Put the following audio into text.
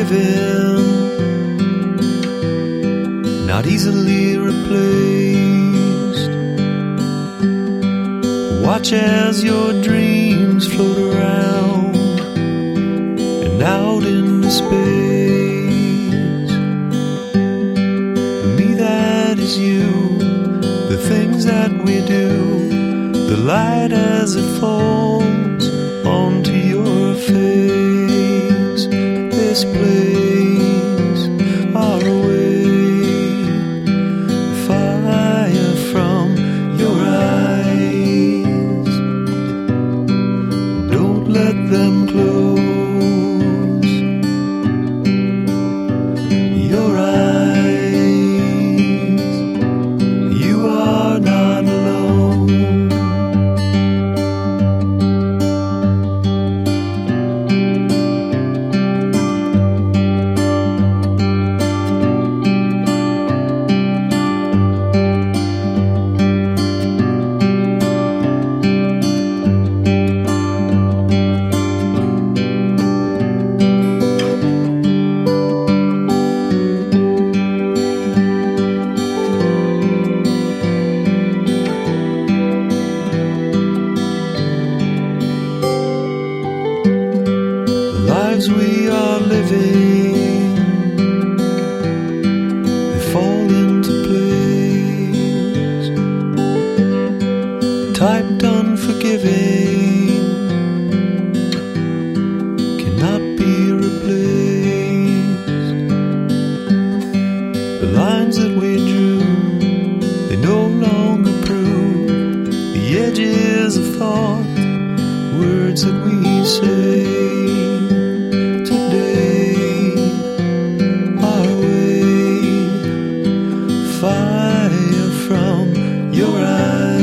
living, not easily replaced. Watch as your dreams float around and out into space. For me that is you, the things that we do, the light as it falls onto your face. This place, far away, fire from your eyes. Don't let them close your eyes. You are not alone. Lives we are living, they fall into place, typed unforgiving, cannot be replaced. The lines that we drew, they no longer prove the edges of thought, words that we say. Fire from your eyes.